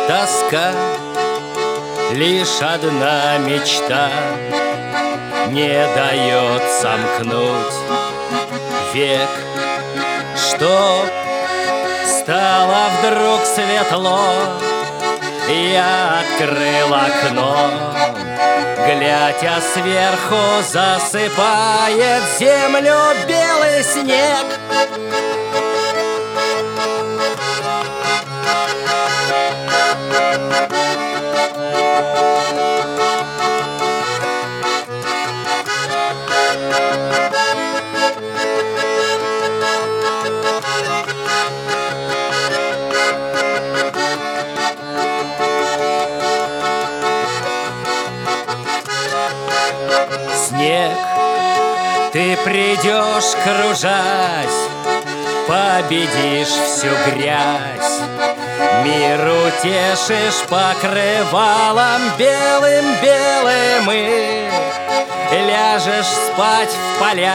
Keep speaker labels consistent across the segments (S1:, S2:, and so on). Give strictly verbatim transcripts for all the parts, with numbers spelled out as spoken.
S1: тоска, лишь одна мечта не дает сомкнуть век, чтоб стало вдруг светло. Я открыл окно, глядя сверху, засыпает землю белый снег. Снег, ты придешь, кружась, победишь всю грязь, мир утешишь покрывалом белым-белым и ляжешь спать в поля,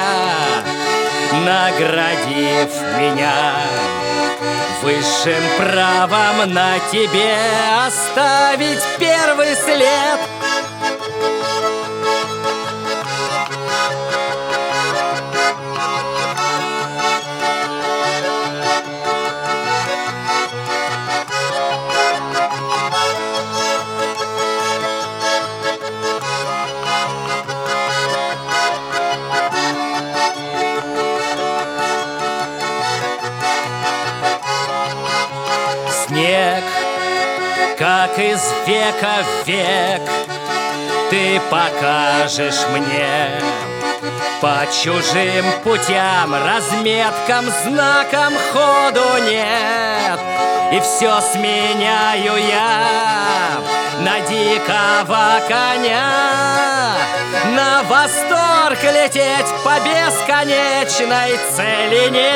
S1: наградив меня высшим правом на тебе оставить первый след. Снег, как из века в век, ты покажешь мне по чужим путям, разметкам, знакам ходу нет. И все сменяю я на дикого коня, на восторг лететь по бесконечной целине.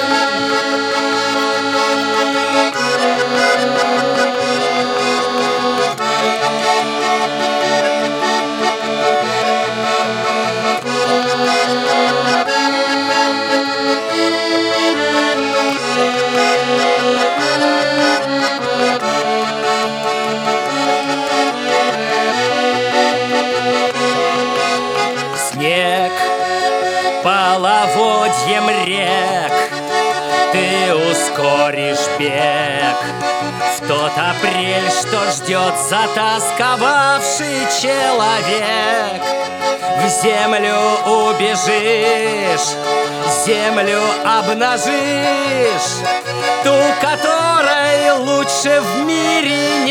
S1: Снег, половодьем рек, ты ускоришь бег в тот апрель, что ждет затасковавший человек. В землю убежишь, землю обнажишь, ту, которой лучше в мире